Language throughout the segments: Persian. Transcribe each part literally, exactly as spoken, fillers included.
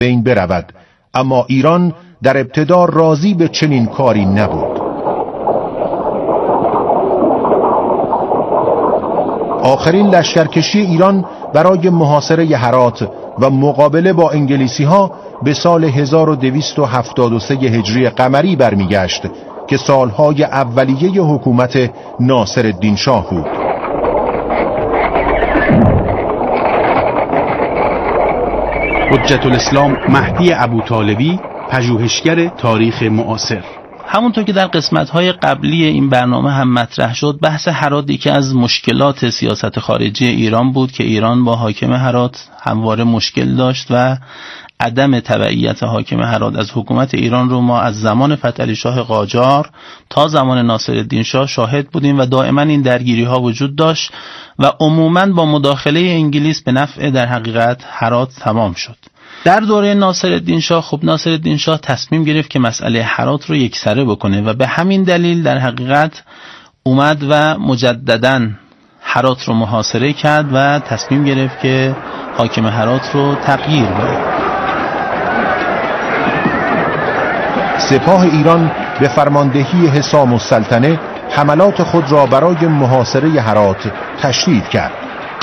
بین برود، اما ایران در ابتدا راضی به چنین کاری نبود. آخرین لشکرکشی ایران برای محاصره هرات و مقابله با انگلیسی ها به سال هزار و دویست و هفتاد و سه هجری قمری برمیگشت که سالهای اولیه حکومت ناصرالدین شاه بود. حجت الاسلام مهدی ابوطالبی، پژوهشگر تاریخ معاصر. همونطور که در قسمت‌های قبلی این برنامه هم مطرح شد، بحث هرات یکی از مشکلات سیاست خارجی ایران بود که ایران با حاکم هرات همواره مشکل داشت و عدم تبعیت حاکم هرات از حکومت ایران رو ما از زمان فتحعلی شاه قاجار تا زمان ناصرالدین شاه شاهد بودیم و دائما این درگیری ها وجود داشت و عموما با مداخله انگلیس به نفع در حقیقت هرات تمام شد. در دوره ناصرالدین شاه خب ناصرالدین شاه تصمیم گرفت که مسئله هرات رو یکسره بکنه و به همین دلیل در حقیقت اومد و مجدداً هرات رو محاصره کرد و تصمیم گرفت که حاکم هرات رو تغییر بده. سپاه ایران به فرماندهی حسام السلطنه حملات خود را برای محاصره هرات تشدید کرد.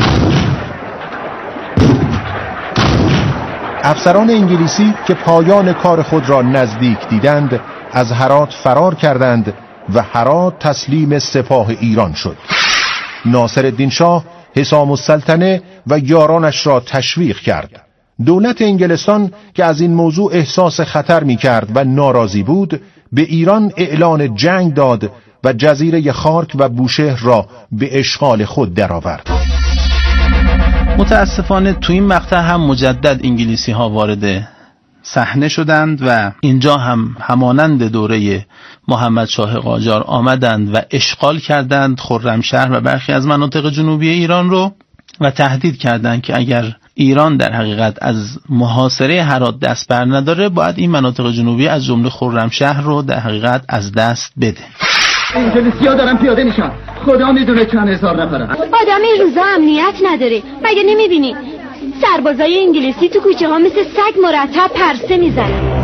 افسران انگلیسی که پایان کار خود را نزدیک دیدند از هرات فرار کردند و هرات تسلیم سپاه ایران شد. ناصرالدین شاه حسام السلطنه و یارانش را تشویق کرد. دولت انگلستان که از این موضوع احساس خطر می کرد و ناراضی بود، به ایران اعلان جنگ داد و جزیره خارک و بوشهر را به اشغال خود درآورد. متاسفانه تو این مقطع هم مجدد انگلیسی ها وارد صحنه شدند و اینجا هم همانند دوره محمد شاه قاجار آمدند و اشغال کردند خرمشهر و برخی از مناطق جنوبی ایران رو و تهدید کردند که اگر ایران در حقیقت از محاصره هرات دست بر نداره باید این مناطق جنوبی از جمله خرمشهر رو در حقیقت از دست بده. انگلیسی‌ها دارن پیاده میشن، خدا میدونه چند هزار نفرن. آدم این روزا امنیت نداره، مگه نمیبینی سربازای انگلیسی تو کوچه ها مثل سگ مرتب پرسه میزنن.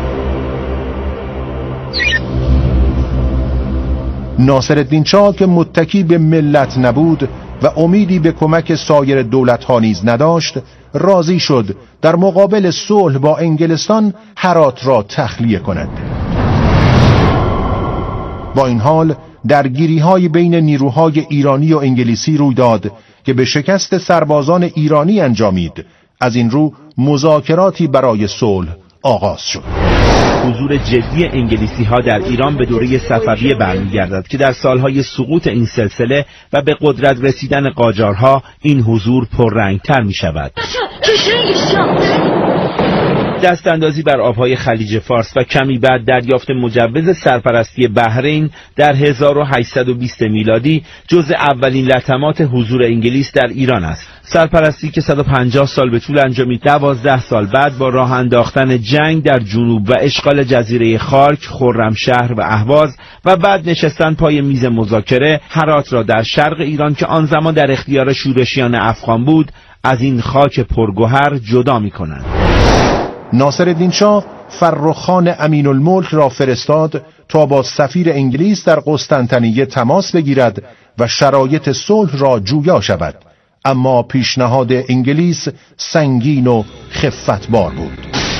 ناصرالدین شاه که متکی به ملت نبود و امیدی به کمک سایر دولت‌ها نیز نداشت، راضی شد در مقابل صلح با انگلستان هرات را تخلیه کند. با این حال درگیری‌های بین نیروهای ایرانی و انگلیسی روی داد که به شکست سربازان ایرانی انجامید. از این رو مذاکراتی برای صلح آغاز شد. حضور جدی انگلیسی ها در ایران به دوره صفویه برمیگردد که در سالهای سقوط این سلسله و به قدرت رسیدن قاجارها این حضور پررنگتر می شود. دست اندازی بر آبهای خلیج فارس و کمی بعد دریافت مجوز سرپرستی بحرین در هزار و هشتصد و بیست میلادی جزء اولین لطمات حضور انگلیس در ایران است. سرپرستی که صد و پنجاه سال به طول انجامید. دوازده سال بعد با راه انداختن جنگ در جنوب و اشغال جزیره خارک، خرمشهر و اهواز و بعد نشستن پای میز مذاکره، هرات را در شرق ایران که آن زمان در اختیار شورشیان افغان بود از این خاک پرگوهر جدا می‌کنند. ناصرالدین شاه فرخان امین الملک را فرستاد تا با سفیر انگلیس در قسطنطنیه تماس بگیرد و شرایط صلح را جویا شود، اما پیشنهاد انگلیس سنگین و خفتبار بود.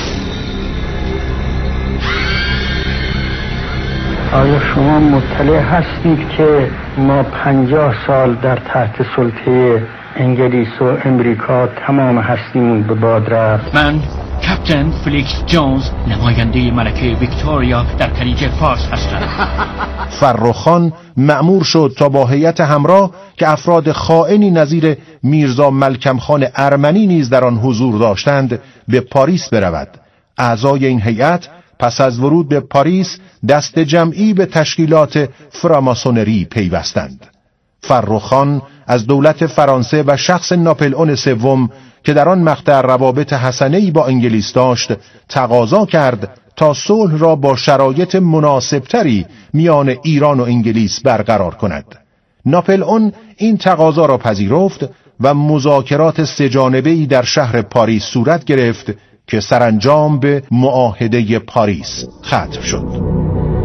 آیا شما مطلع هستید که ما پنجاه سال در تحت سلطه انگلیس و امریکا تمام هستیمون به باد رفت؟ من کاپیتان فلیکس جونز، نماینده ملکه ویکتوریا در خلیج فارس هستم. فرخان مأمور شد تا با هیئت همراه که افراد خائنی نظیر میرزا ملکم خان ارمنی نیز در آن حضور داشتند به پاریس برود. اعضای این هیئت پس از ورود به پاریس دست جمعی به تشکیلات فراماسونری پیوستند. فرخان از دولت فرانسه و شخص ناپلئون سوم که در آن مقطع روابط حسنه‌ای با انگلیس داشت تقاضا کرد تا صلح را با شرایط مناسبتری میان ایران و انگلیس برقرار کند. ناپلئون این تقاضا را پذیرفت و مذاکرات سه‌جانبه‌ای در شهر پاریس صورت گرفت که سرانجام به معاهده پاریس ختم شد.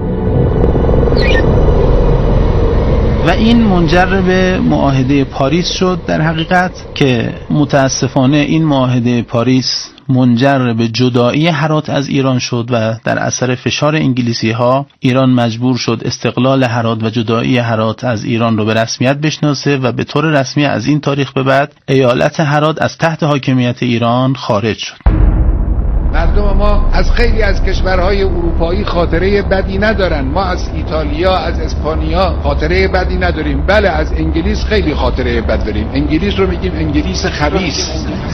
و این منجر به معاهده پاریس شد در حقیقت که متاسفانه این معاهده پاریس منجر به جدایی هرات از ایران شد و در اثر فشار انگلیسی ها ایران مجبور شد استقلال هرات و جدایی هرات از ایران رو به رسمیت بشناسه و به طور رسمی از این تاریخ به بعد ایالت هرات از تحت حاکمیت ایران خارج شد. مردم ما از خیلی از کشورهای اروپایی خاطره بدی ندارن. ما از ایتالیا، از اسپانیا خاطره بدی نداریم. بله از انگلیس خیلی خاطره بد داریم. انگلیس رو میگیم انگلیس خبیث.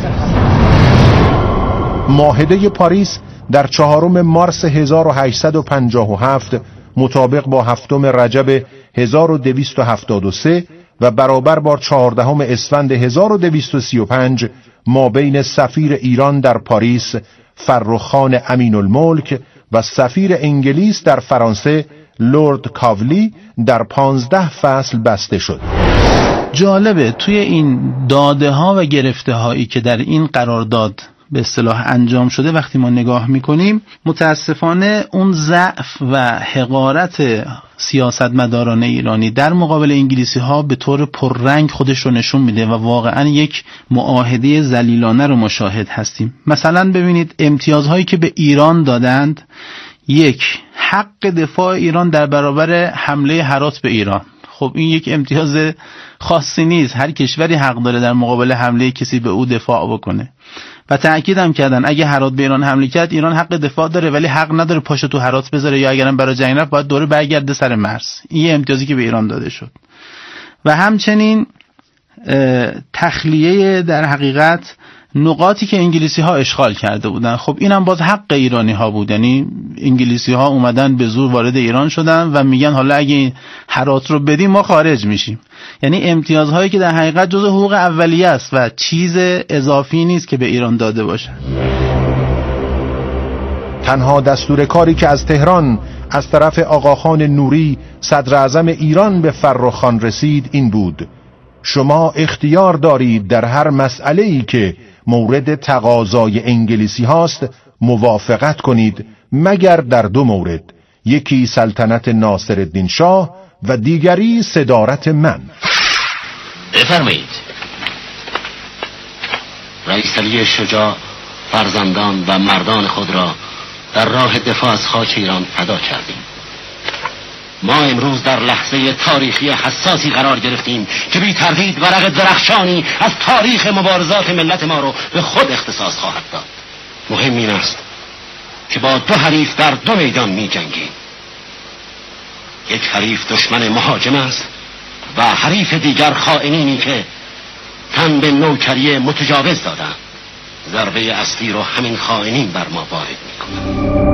معاهده پاریس در چهارم مارس هزار و هشتصد و پنجاه و هفت مطابق با هفتم رجب هزار و دویست و هفتاد و سه و برابر با چهاردهم اسفند هزار و دویست و سی و پنج ما بین سفیر ایران در پاریس فرخان امین الملک و سفیر انگلیس در فرانسه لورد کاولی در پانزده فصل بسته شد. جالبه توی این داده ها و گرفته هایی که در این قرارداد به اصطلاح انجام شده وقتی ما نگاه میکنیم متاسفانه اون ضعف و حقارت سیاستمداران ایرانی در مقابل انگلیسی ها به طور پررنگ خودش رو نشون میده و واقعا یک معاهده ذلیلانه رو مشاهد هستیم. مثلا ببینید امتیازهایی که به ایران دادند: یک، حق دفاع ایران در برابر حمله هرات به ایران. خب این یک امتیاز خاصی نیست، هر کشوری حق داره در مقابل حمله کسی به او دفاع بکنه. و تأکید هم کردن اگه هرات به ایران حمله کرد ایران حق دفاع داره ولی حق نداره پاشو تو هرات بذاره یا اگرم برای جنگ رفت باید دوره برگرده سر مرز. این یه امتیازی که به ایران داده شد. و همچنین تخلیه در حقیقت نقاطی که انگلیسی ها اشغال کرده بودن. خب اینم باز حق ایرانی ها بود، یعنی انگلیسی ها اومدن به زور وارد ایران شدن و میگن حالا اگه هرات رو بدیم ما خارج میشیم. یعنی امتیازهایی که در حقیقت جزء حقوق اولیه است و چیز اضافی نیست که به ایران داده باشه. تنها دستور کاری که از تهران از طرف آقاخان نوری صدر اعظم ایران به فرخان رسید این بود: شما اختیار دارید در هر مسئله‌ای که مورد تقاضای انگلیسی هاست موافقت کنید مگر در دو مورد، یکی سلطنت ناصرالدین شاه و دیگری صدارت من. بفرمایید. رئیس علی شجاع فرزندان و مردان خود را در راه دفاع از خاک ایران فدا کردیم. ما امروز در لحظه تاریخی حساسی قرار گرفتیم که بی تردید ورق درخشانی از تاریخ مبارزات ملت ما رو به خود اختصاص خواهد داد. مهم این است که با دو حریف در دو میدان می جنگیم. یک حریف دشمن مهاجم است و حریف دیگر خائنینی که تن به نوکری متجاوز دادند. ضربه اصلی رو همین خائنین بر ما وارد می‌کنند.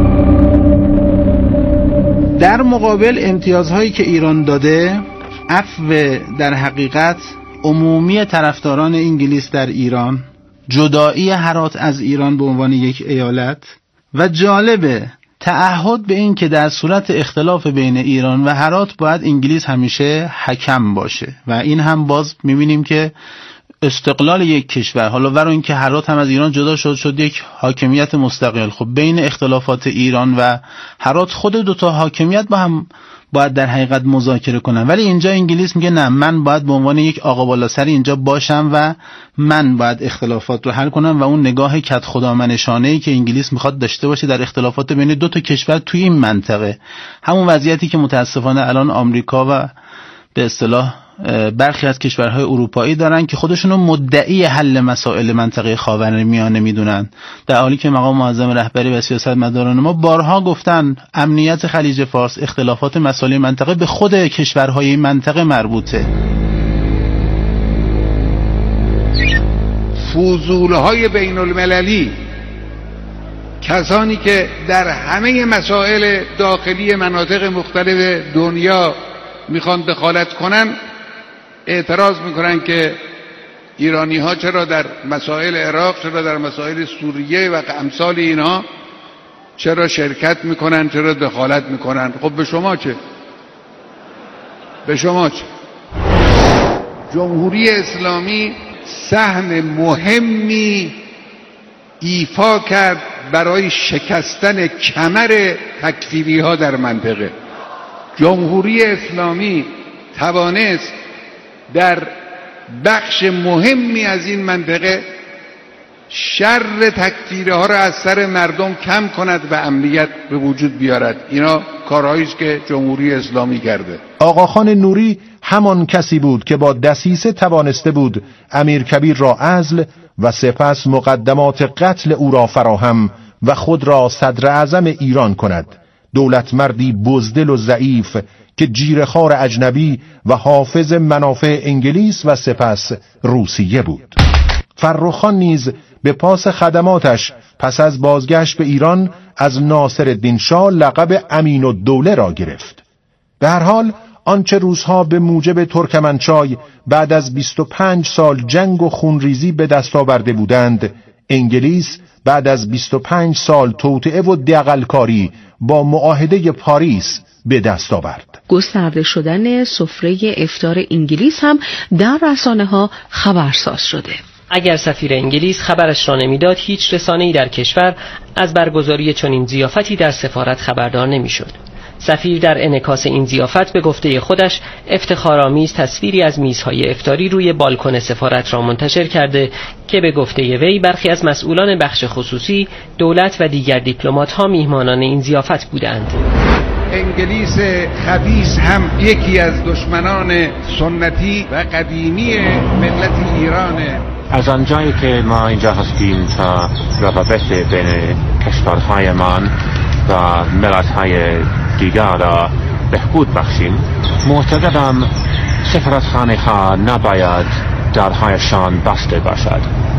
در مقابل امتیازهایی که ایران داده، عفو در حقیقت عمومی طرفداران انگلیس در ایران، جدایی هرات از ایران به عنوان یک ایالت و جالبه تعهد به این که در صورت اختلاف بین ایران و هرات باید انگلیس همیشه حکم باشه و این هم باز می‌بینیم که استقلال یک کشور، حالا ورا این که هرات هم از ایران جدا شد شد یک حاکمیت مستقل. خب بین اختلافات ایران و هرات خود دوتا حاکمیت با هم باید در حقیقت مذاکره کنن، ولی اینجا انگلیس میگه نه، من باید به عنوان یک آقا بالا سر اینجا باشم و من باید اختلافات رو حل کنم. و اون نگاه کد خدامنشانه‌ای که انگلیس میخواد داشته باشه در اختلافات بین دو تا کشور توی این منطقه، همون وضعیتی که متاسفانه الان آمریکا و به اصطلاح برخی از کشورهای اروپایی دارن که خودشونو مدعی حل مسائل منطقه خاورمیانه میدونن، در حالی که مقام معظم رهبری و سیاستمداران ما بارها گفتن امنیت خلیج فارس، اختلافات مسائل منطقه به خود کشورهای این منطقه مربوطه. فضولهای بین المللی، کسانی که در همه مسائل داخلی مناطق مختلف دنیا میخوان دخالت کنن، اعتراض میکنن که ایرانی ها چرا در مسائل عراق، چرا در مسائل سوریه و امثال اینها چرا شرکت میکنن، چرا دخالت میکنن. خب به شما چه؟ به شما چه؟ جمهوری اسلامی سهم مهمی ایفا کرد برای شکستن کمر تکفیری ها در منطقه. جمهوری اسلامی توانست در بخش مهمی از این منطقه شر تکفیری ها را از سر مردم کم کند و امنیت به وجود بیارد. اینا کارهایی است که جمهوری اسلامی کرده. آقاخان نوری همان کسی بود که با دسیسه توانسته بود امیرکبیر را عزل و سپس مقدمات قتل او را فراهم و خود را صدر اعظم ایران کند. دولت مردی بزدل و ضعیف که جیره‌خوار اجنبی و حافظ منافع انگلیس و سپس روسیه بود. فرخ خان نیز به پاس خدماتش پس از بازگشت به ایران از ناصرالدین شاه لقب امین الدوله را گرفت. به هر حال آنچه روزها به موجب ترکمنچای بعد از بیست و پنج سال جنگ و خونریزی به دست آورده بودند، انگلیس بعد از بیست و پنج سال توطئه و دغل‌کاری با معاهده پاریس به دست آورد. گسترده شدن سفره افطار انگلیس هم در رسانه‌ها خبرساز شده. اگر سفیر انگلیس خبرش را نمیداد، هیچ رسانه‌ای در کشور از برگزاری چنین ضیافتی در سفارت خبردار نمیشد. سفیر در انعکاس این ضیافت به گفته خودش افتخارآمیز تصویری از میزهای افطاری روی بالکن سفارت را منتشر کرده که به گفته وی برخی از مسئولان بخش خصوصی، دولت و دیگر دیپلمات‌ها میهمانان این ضیافت بودند. انگلیس خبیث هم یکی از دشمنان سنتی و قدیمی ملت ایرانه. از آنجایی که ما اینجا هستیم تا روابط بین کشورهایمان و ملت‌های دیگر را بهبود بخشیم، معتقدم سفارتخانه‌ها نباید درهایشان بسته باشد.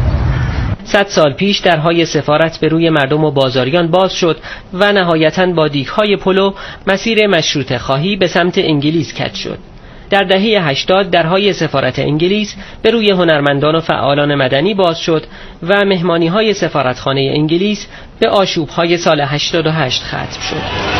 صد سال پیش درهای سفارت به روی مردم و بازاریان باز شد و نهایتاً با دیگ‌های پلو مسیر مشروطه خواهی به سمت انگلیس کج شد. در دهه هشتاد درهای سفارت انگلیس به روی هنرمندان و فعالان مدنی باز شد و مهمانی‌های سفارتخانه انگلیس به آشوب‌های سال هشتاد و هشت ختم شد.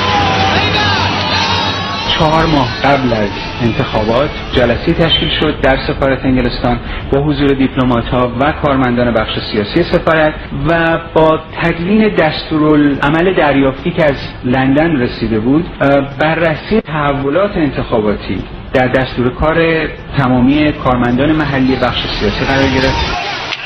چهار ماه قبل از انتخابات جلسه تشکیل شد در سفارت انگلستان با حضور دیپلمات‌ها و کارمندان بخش سیاسی سفارت و با تدوین دستورالعمل دریافتی که از لندن رسیده بود، بررسی تحولات انتخاباتی در دستور کار تمامی کارمندان محلی بخش سیاسی قرار گرفت.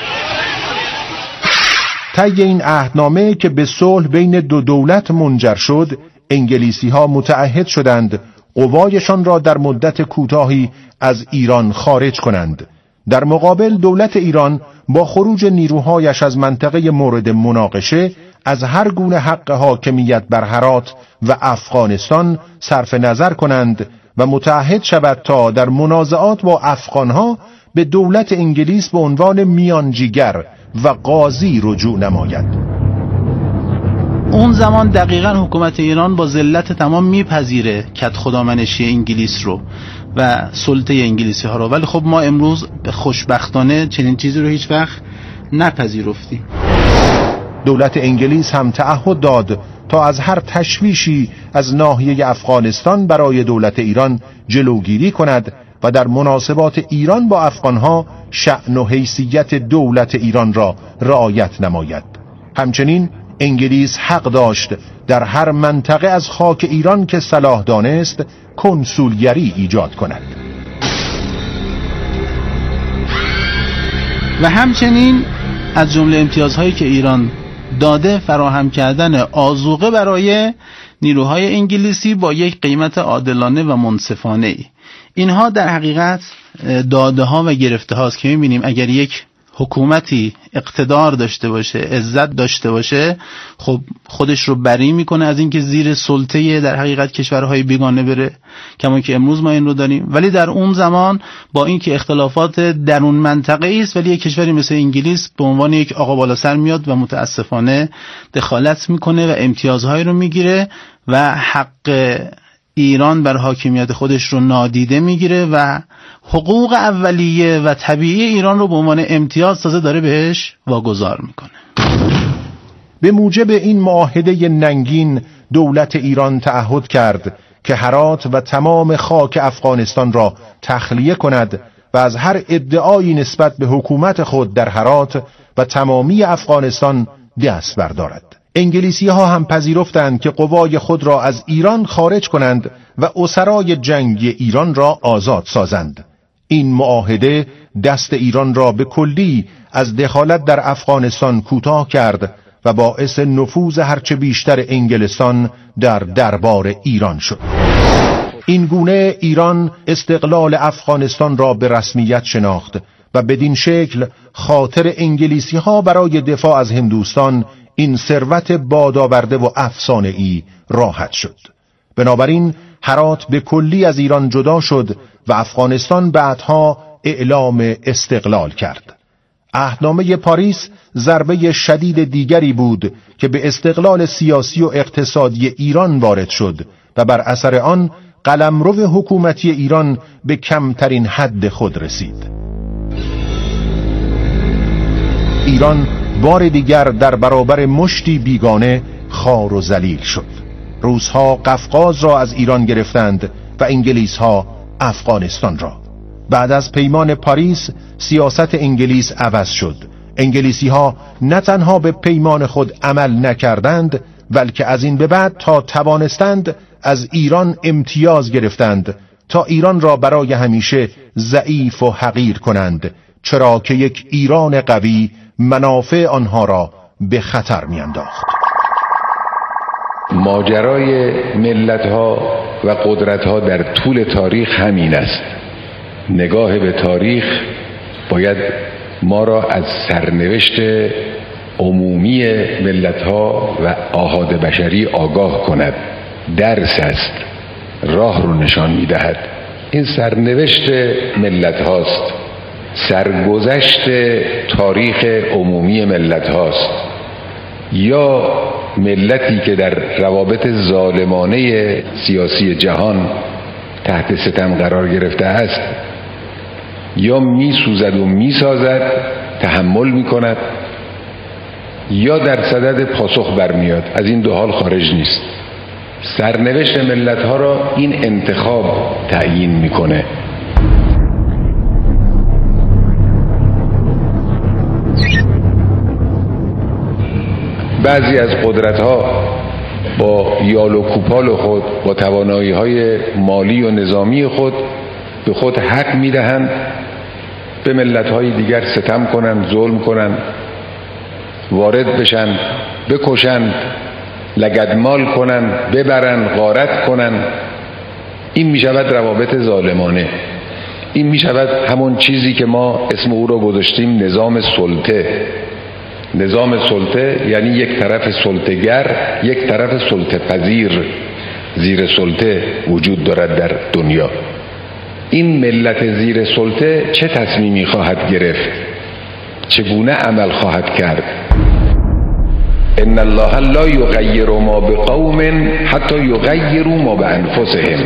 طی این عهدنامه که به صلح بین دو دولت منجر شد، انگلیسی ها متعهد شدند قوایشان را در مدت کوتاهی از ایران خارج کنند. در مقابل دولت ایران با خروج نیروهایش از منطقه مورد مناقشه از هر گونه حق حاکمیت بر هرات و افغانستان صرف نظر کنند و متعهد شود تا در منازعات با افغانها به دولت انگلیس به عنوان میانجیگر و قاضی رجوع نماید. اون زمان دقیقاً حکومت ایران با ذلت تمام میپذیره کد خدامنشی انگلیس رو و سلطه انگلیسی ها رو، ولی خب ما امروز خوشبختانه چنین چیزی رو هیچ وقت نپذیرفتیم. دولت انگلیس هم تعهد داد تا از هر تشویشی از ناحیه افغانستان برای دولت ایران جلوگیری کند و در مناسبات ایران با افغانها شأن و حیثیت دولت ایران را رعایت نماید. همچنین انگلیس حق داشت در هر منطقه از خاک ایران که صلاح دانست کنسولگری ایجاد کند. و همچنین از جمله امتیازهایی که ایران داده فراهم کردن آذوقه برای نیروهای انگلیسی با یک قیمت عادلانه و منصفانه ای. اینها در حقیقت داده ها و گرفته هاست که میبینیم اگر یک حکومتی اقتدار داشته باشه، عزت داشته باشه، خب خودش رو بری میکنه از اینکه زیر سلطه در حقیقت کشورهای بیگانه بره، کما که امروز ما این رو داریم. ولی در اون زمان با اینکه اختلافات درون منطقه است، ولی یک کشوری مثل انگلیس به عنوان یک آقا بالا سر میاد و متاسفانه دخالت میکنه و امتیازهای رو میگیره و حق ایران بر حاکمیت خودش رو نادیده میگیره و حقوق اولیه و طبیعی ایران رو به عنوان امتیاز تازه داره بهش واگذار میکنه. به موجب این معاهده ننگین دولت ایران تعهد کرد که هرات و تمام خاک افغانستان را تخلیه کند و از هر ادعایی نسبت به حکومت خود در هرات و تمامی افغانستان دست بردارد. انگلیسی ها هم پذیرفتند که قوای خود را از ایران خارج کنند و اسرای جنگی ایران را آزاد سازند. این معاهده دست ایران را به کلی از دخالت در افغانستان کوتاه کرد و باعث نفوذ هرچه بیشتر انگلستان در دربار ایران شد. این گونه ایران استقلال افغانستان را به رسمیت شناخت و بدین شکل خاطر انگلیسی ها برای دفاع از هندوستان، این ثروت بادآورده و افسانه‌ای، راحت شد. بنابراین هرات به کلی از ایران جدا شد و افغانستان بعدها اعلام استقلال کرد. عهدنامه پاریس ضربه شدید دیگری بود که به استقلال سیاسی و اقتصادی ایران وارد شد و بر اثر آن قلمرو حکومتی ایران به کمترین حد خود رسید. ایران بار دیگر در برابر مشتی بیگانه خوار و ذلیل شد. روس‌ها قفقاز را از ایران گرفتند و انگلیس‌ها افغانستان را. بعد از پیمان پاریس سیاست انگلیس عوض شد. انگلیسی‌ها نه تنها به پیمان خود عمل نکردند، بلکه از این به بعد تا توانستند از ایران امتیاز گرفتند تا ایران را برای همیشه ضعیف و حقیر کنند، چرا که یک ایران قوی منافع آنها را به خطر میانداخت. ماجرای ملت‌ها و قدرت‌ها در طول تاریخ همین است. نگاه به تاریخ باید ما را از سرنوشت عمومی ملت‌ها و آحاد بشری آگاه کند. درس است، راه رو نشان می‌دهد. این سرنوشت ملت‌هاست، سرگذشت تاریخ عمومی ملت‌هاست. یا ملتی که در روابط ظالمانه سیاسی جهان تحت ستم قرار گرفته است، یا میسوزد و میسازد، تحمل میکند، یا در صدد پاسخ برمیاد. از این دو حال خارج نیست. سرنوشت ملت‌ها را این انتخاب تعیین میکنه. بعضی از قدرت‌ها با یال و کوپال خود، با توانایی‌های مالی و نظامی خود به خود حق می‌دهند به ملت‌های دیگر ستم کنند، ظلم کنند، وارد بشن، بکشند، لگدمال کنند، ببرند، غارت کنند. این می‌شود روابط ظالمانه. این می‌شود همون چیزی که ما اسم او را گذاشتیم نظام سلطه. نظام سلطه یعنی یک طرف سلطه‌گر، یک طرف سلطه پذیر زیر سلطه وجود دارد در دنیا. این ملت زیر سلطه چه تصمیمی خواهد گرفت؟ چگونه عمل خواهد کرد؟ ان الله لا یغیر ما بقوم حتی یغیروا ما بانفسهم.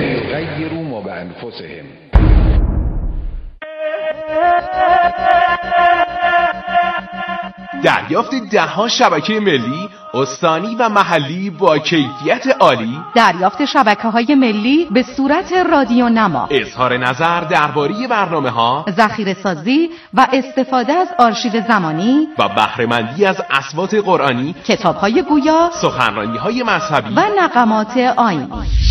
دریافت دهها شبکه ملی، استانی و محلی با کیفیت عالی، دریافت شبکه‌های ملی به صورت رادیو نما، اظهار نظر درباره برنامه‌ها، ذخیره سازی و استفاده از آرشیو زمانی و بهره‌مندی از اصوات قرآنی، کتاب‌های گویا، سخنرانی‌های مذهبی و نغمات آیینی.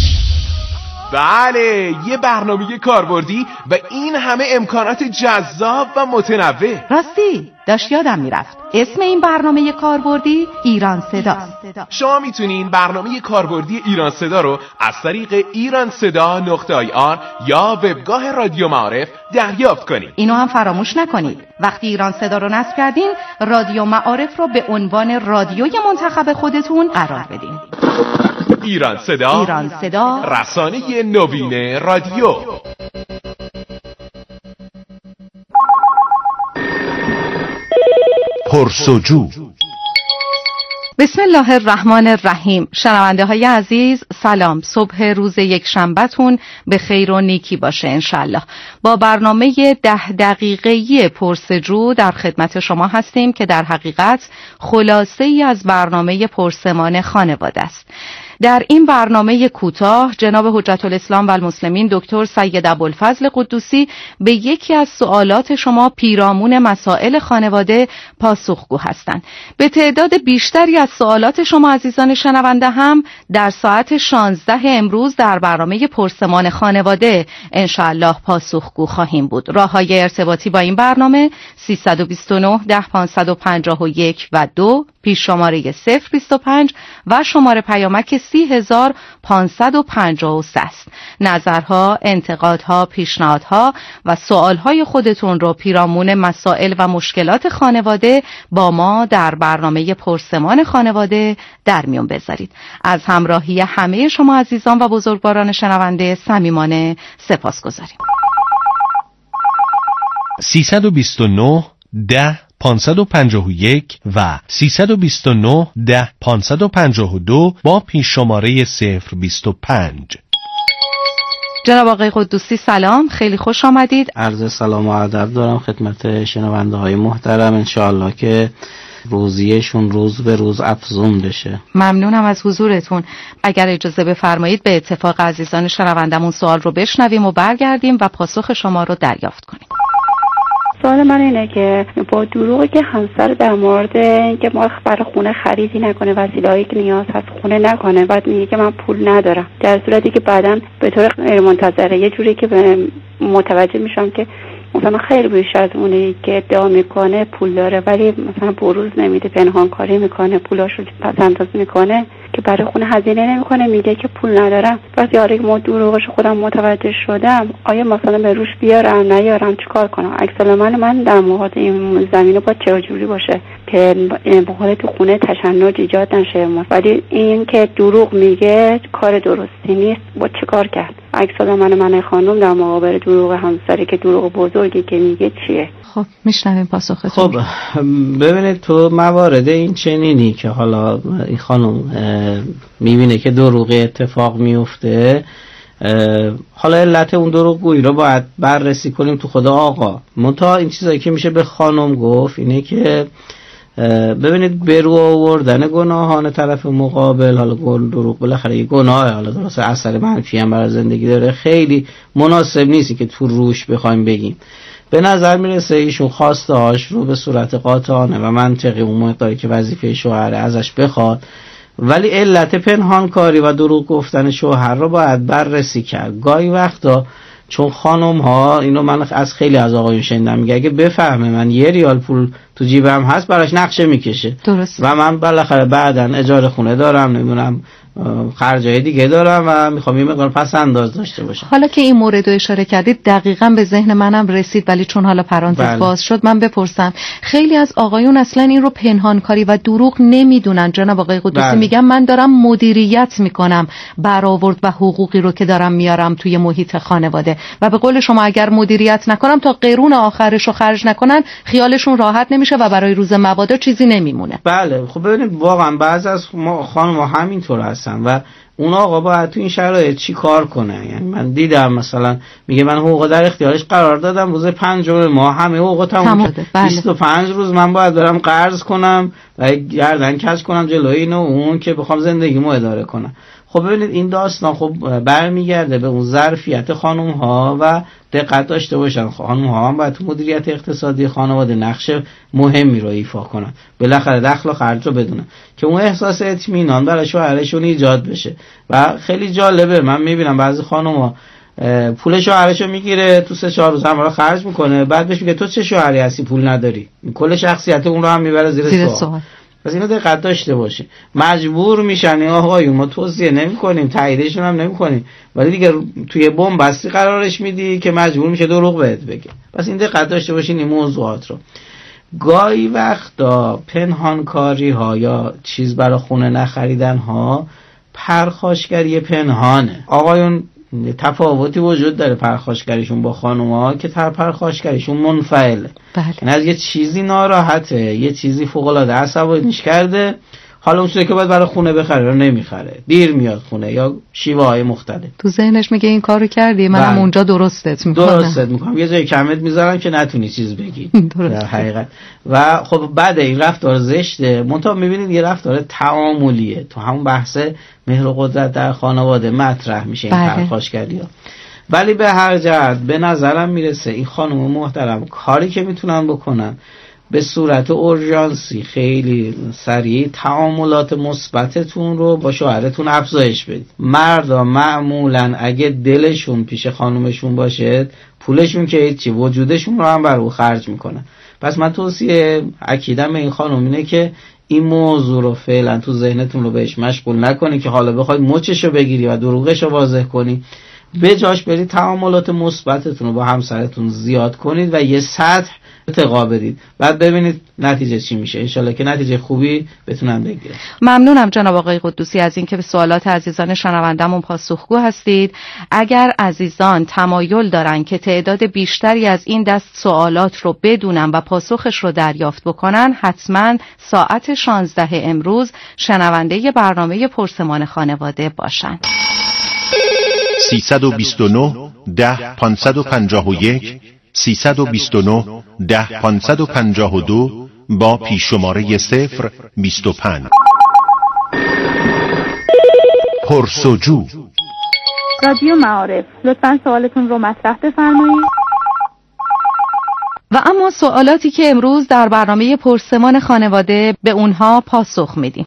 بله، یه برنامه کاربردی و این همه امکانات جذاب و متنوع. راستی داشت یادم میرفت، اسم این برنامه کاربردی ایران صداست. شما میتونین برنامه کاربردی ایران صدا رو از طریق ایران صدا نقطه آی آر یا وبگاه رادیو معارف دریافت کنید. اینو هم فراموش نکنید، وقتی ایران صدا رو نصب کردین، رادیو معارف رو به عنوان رادیوی منتخب خودتون قرار بدین. ایران صدا، ایران صدا، رسانه نوین رادیو. پرسجو. بسم الله الرحمن الرحیم. شنونده های عزیز سلام، صبح روز یک شنبهتون به خیر و نیکی باشه انشالله. با برنامه ده دقیقه‌ای پرسجو در خدمت شما هستیم که در حقیقت خلاصه ای از برنامه پرسمان خانواده است. در این برنامه کوتاه جناب حجت الاسلام و المسلمین دکتر سید ابوالفضل قدوسی به یکی از سوالات شما پیرامون مسائل خانواده پاسخگو هستند. به تعداد بیشتری از سوالات شما عزیزان شنونده هم در ساعت شانزده امروز در برنامه پرسمان خانواده انشاءالله پاسخگو خواهیم بود. راه‌های ارتباطی با این برنامه سیصد و بیست و نه ده پانصد و پنجاه و یک و دو، پیش شماره صفر بیست و پنج و شماره پیامک سی هزار پانصد و پنجاه و سه است. نظرها، انتقادها، پیشنهادها و سوالهای خودتون رو پیرامون مسائل و مشکلات خانواده با ما در برنامه پرسمان خانواده در میون بذارید. از همراهی همه شما عزیزان و بزرگواران شنونده صمیمانه سپاسگزاریم. سیصد و بیست و نه ده پانصد و پنجاه و یک و سیصد و بیست و نه ده پانصد و پنجاه و دو با پیش شماره صفر بیست و پنج. جناب آقای قدوسی سلام، خیلی خوش آمدید. عرض سلام و ادب دارم خدمت شنونده های محترم، انشاءالله که روزیشون روز به روز افزون بشه. ممنونم از حضورتون. اگر اجازه بفرمایید به اتفاق عزیزان شنوندمون سوال رو بشنویم و برگردیم و پاسخ شما رو دریافت کنیم. سوال من اینه که با دروغی که همسر در مورد اینکه ما برای خونه خریدی نکنه، وسیله‌ای که نیاز هست خونه نکنه، بعد میگه که من پول ندارم، در صورتی که بعداً به طور غیرمنتظره یه جوری که متوجه میشم که مثلا خیلی بیش از اونی که ادعا میکنه پول داره، ولی مثلا بروز نمیده، پنهان کاری میکنه، پولاشو پس انداز میکنه که برای خونه هزینه نمیکنه، میگه که پول ندارم. پس یاری که ما دروغش خودم متوجه شدم، آیا مثلا به روش بیارم نیارم چیکار کنم؟ عکس من من در مورد این زمینه با چه جوری باشه که بخوره تو خونه تشنج ایجاد نشه، ولی این که دروغ میگه کار درستی نیست، با چیکار کرد؟ عکس من من خانم در مقابل دروغ همسری که دروغ بزرگی که میگه چیه؟ خب میشنویم پاسختون. خب ببینید تو موارد این چنینی که حالا این خانم میبینه که دروغی اتفاق میفته، حالا علت اون دروغگویی رو باید بررسی کنیم تو خود آقا. منتها این چیزایی که میشه به خانم گفت اینه که ببینید برو آوردن گناهان طرف مقابل، حالا دروغ بالاخره یه گناه، حالا درسته اثر منفی هم برای زندگی داره، خیلی مناسب نیست که تو روش بخوایم بگیم. به نظر میرسه ایشون خواسته هاش رو به صورت قاطعانه و منطقی اون مقداری که وظیفه شوهر ازش بخواد، ولی علت پنهانکاری و دروغ گفتن شوهر رو باید بررسی کرد. گاهی وقتا چون خانم ها، اینو من از خیلی از آقایون شنیدم، میگه اگه بفهمه من یه ریال پول تو جیبم هست براش نقشه میکشه. درست. و من بالاخره بعداً اجاره خونه دارم، نمیدونم خرجای دیگه دارم و میخوام یه مقدار پس انداز داشته باشم. حالا که این مورد رو اشاره کردید دقیقاً به ذهن منم رسید، ولی چون حالا پرانتز بله. باز شد من بپرسم. خیلی از آقایون اصلا این رو پنهانکاری و دروغ نمیدونن. جناب آقای قدوسی بله. میگم من دارم مدیریت میکنم برآورد و حقوقی رو که دارم میارم توی محیط خانواده، و به قول شما اگر مدیریت نکنم تا قرون آخرش رو خرج نکنن خیالشون راحت نمیشه و برای روز مبادا چیزی نمیمونه. بله خب ببینید واقعا بعضی از خانم‌ها همینطور هستن و اون آقا باید تو این شرایط چی کار کنه. یعنی من دیدم مثلا میگه من حقوق در اختیارش قرار دادم، روز پنجم ماه همه حقوق تموم شد، بله. بیست و پنج روز من باید برم قرض کنم و گردن کج کنم جلوی اینو اون که بخوام زندگیمو اداره کنم. خب ببینید این داستان خب برمیگرده به اون ظرفیت خانم ها و دقت داشته باشن. خانم ها هم باید تو مدیریت اقتصادی خانواده نقش مهمی رو ایفا کنن، بالاخره دخل و خرج رو بدونن که اون احساس اطمینان برای شوهرشون ایجاد بشه. و خیلی جالبه من میبینم بعضی خانم ها پول شوهرشو میگیره تو سه چهار روز هم رو خرج میکنه، بعد بهش میگه تو چه شوهری هستی پول نداری، کل شخصیت اون رو هم میبره زیر, زیر سوال. پس اینو دقت داشته باشیم. مجبور میشن آقایون، ما توصیه نمی‌کنیم، تاییدشون هم نمی‌کنیم، ولی دیگه توی بن‌بستی قرارش میدی که مجبور میشه دروغ بهت بگه. پس این دقت داشته باشین این موضوعات رو. گاهی وقتا پنهانکاری ها یا چیز برای خونه نخریدن ها پرخاشگری پنهانه. آقایون تفاوتی وجود داره پرخاشگریشون با خانوما که تر پرخاشگریشون منفعله. بله. یعنی از یه چیزی ناراحته، یه چیزی فوق العاده عصبانیش کرده، حالا اون چیزی که باید برای خونه بخره رو نمیخره، دیر میاد خونه یا شیوه های مختلف. تو ذهنش میگه این کارو کردی، منم اونجا درستت میکنم درستت میکنم یه جای کمت میذارم که نتونی چیز بگی در حقیقت. و خب بعد این رفتار زشته، منتها میبینید یه رفتار تعاملیه، تو همون بحث مهر و قدرت در خانواده مطرح میشه این پرخاشگری ها. ولی به هر جهت به نظرم میرسه این خانم محترم کاری که میتونن بکنن به صورت اورژانسی خیلی سریع تعاملات مثبتتون رو با شوهرتون افزایش بدید. مردا معمولا اگه دلشون پیش خانومشون باشه پولشون که هیچی، وجودشون رو هم بر او خرج میکنن. پس من توصیه اکیدم به این خانم اینه که این موضوع رو فعلا تو ذهنتون رو بهش مشغول نکنی که حالا بخوای مچشو بگیری و دروغشو واضح کنی، به جاش برید تعاملات مثبتتون رو با همسرتون زیاد کنید و یه سطح ارتقا بدید، بعد ببینید نتیجه چی میشه. انشالله که نتیجه خوبی بتونم بگیرم. ممنونم جناب آقای قدوسی از اینکه به سوالات عزیزان شنوندمون پاسخگو هستید. اگر عزیزان تمایل دارن که تعداد بیشتری از این دست سوالات رو بدونن و پاسخش رو دریافت بکنن، حتما ساعت شانزده امروز شنونده برنامه پرسمان خانواده باشن. سیصد و بیست و نه ده پانصد و پنجاه و یک سیصد و بیست و نه ده پانصد و پنجاه و دو با پیش‌شماره صفر بیست و پنج. پرسجو رادیو معارف، لطفاً سوالتون رو مطرح بفرمایید. و اما سوالاتی که امروز در برنامه پرسمان خانواده به اونها پاسخ میدیم.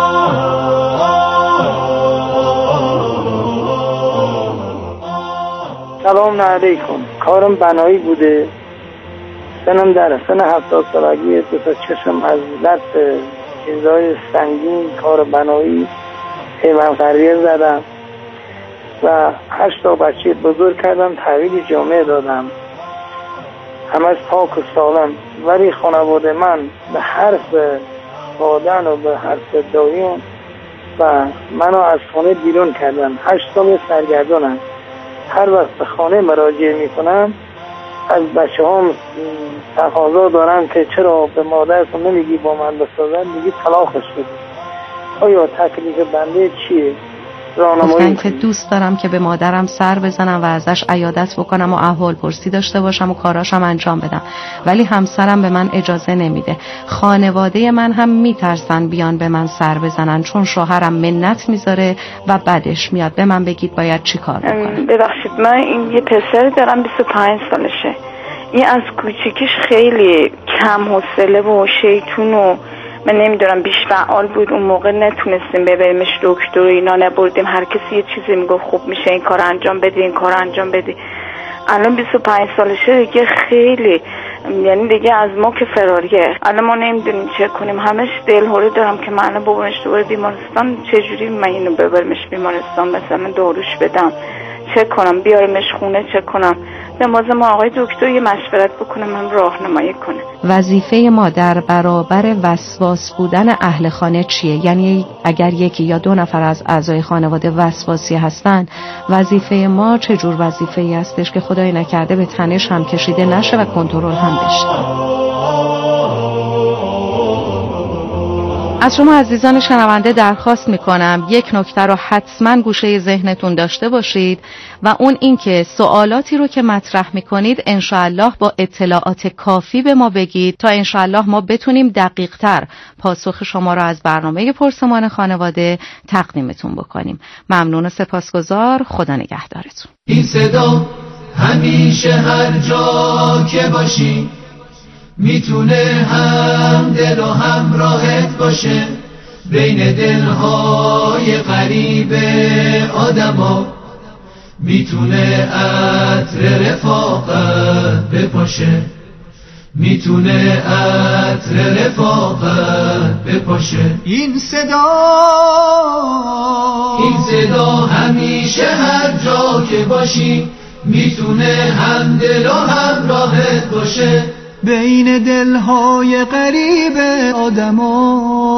سلام علیکم. کارم بنایی بوده، سنم در سن هفتاد سالگی، دو تا چشم از علت چیزای سنگین کار بنایی حیوان خریه زدم و هشت تا بچه بزرگ کردم، تحویل جامعه دادم، همش پاک و سالم. ولی خانواده من به حرف خادن و به حرف دایون و منو از خانه بیرون کردن. هشت سال سرگردانم. هر وقت به خانه مراجعه میکنم از بچه هم تقاضا دارم که چرا به مادرتون نمیگی با من بسازن، میگی طلاقش بدی. آیا تکلیف بنده چیه؟ گفتن که دوست دارم که به مادرم سر بزنم و ازش عیادت بکنم و احوال پرسی داشته باشم و کاراشم انجام بدم، ولی همسرم به من اجازه نمیده. خانواده من هم میترسن بیان به من سر بزنن چون شوهرم منت میذاره و بعدش میاد. به من بگید باید چی کار بکنم؟ ببخشید، من این یه پسر دارم بیست و پنج سالشه. این از کوچیکیش خیلی کم حوصله و شیطون و من نمیدونم بیش فعال بود. اون موقع نتونستیم ببریمش دکتر و اینا نبردیم. هر کسی یه چیزی میگفت خوب میشه این کار انجام بدی این کار انجام بدی. الان بیست و پنج سالشه دیگه، خیلی یعنی دیگه از ما که فراریه. الان ما نمیدونیم چه کنیم. همش دلهوره دارم که من الان ببرمش دوباره بیمارستان. چجوری من اینو ببرمش بیمارستان؟ مثلا داروش بدم، چه کنم؟ بیارمش خونه چه کنم؟ لازم ما آقای دکتر یه مشورت بکنه، من راهنمایی کنه. وظیفه ما در برابر وسواس بودن اهل خانه چیه؟ یعنی اگر یکی یا دو نفر از اعضای خانواده وسواسی هستن، وظیفه ما چه جور وظیفه‌ای هستش که خدای نکرده به تنش هم کشیده نشه و کنترل هم بشه؟ از شما عزیزان شنونده درخواست میکنم یک نکته رو حتما گوشه ذهنتون داشته باشید و اون این که سوالاتی رو که مطرح میکنید انشاءالله با اطلاعات کافی به ما بگید تا انشاءالله ما بتونیم دقیق تر پاسخ شما رو از برنامه پرسمان خانواده تقدیمتون بکنیم. ممنون و سپاسگزار. خدا نگهدارتون. این صدا همیشه هر جا که باشی میتونه هم دل و هم راحت باشه، بین دلهای غریب آدما میتونه عطر رفاقت بپاشه، میتونه عطر رفاقت بپاشه. این صدا این صدا همیشه هر جا که باشی میتونه هم دل و هم راحت باشه، بین دلهای غریب آدما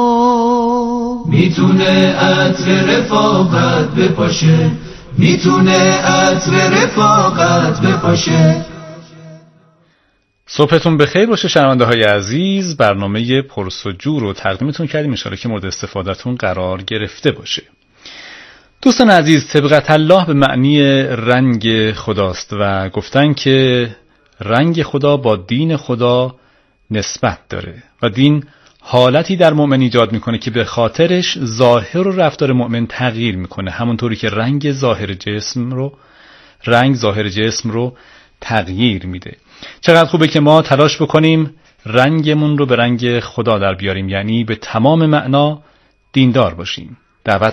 میتونه عطر رفاقت بپاشه، میتونه عطر رفاقت بپاشه. صبحتون بخیر باشه شنونده های عزیز. برنامه پرس‌وجو رو تقدیمتون کردیم، ان شاءالله که مورد استفادهتون قرار گرفته باشه. دوستان عزیز، طبقت الله به معنی رنگ خداست و گفتن که رنگ خدا با دین خدا نسبت داره و دین حالتی در مؤمن ایجاد میکنه که به خاطرش ظاهر و رفتار مؤمن تغییر میکنه، همونطوری که رنگ ظاهر جسم رو رنگ ظاهر جسم رو تغییر میده. چقدر خوبه که ما تلاش بکنیم رنگمون رو به رنگ خدا در بیاریم، یعنی به تمام معنا دیندار باشیم. دعوت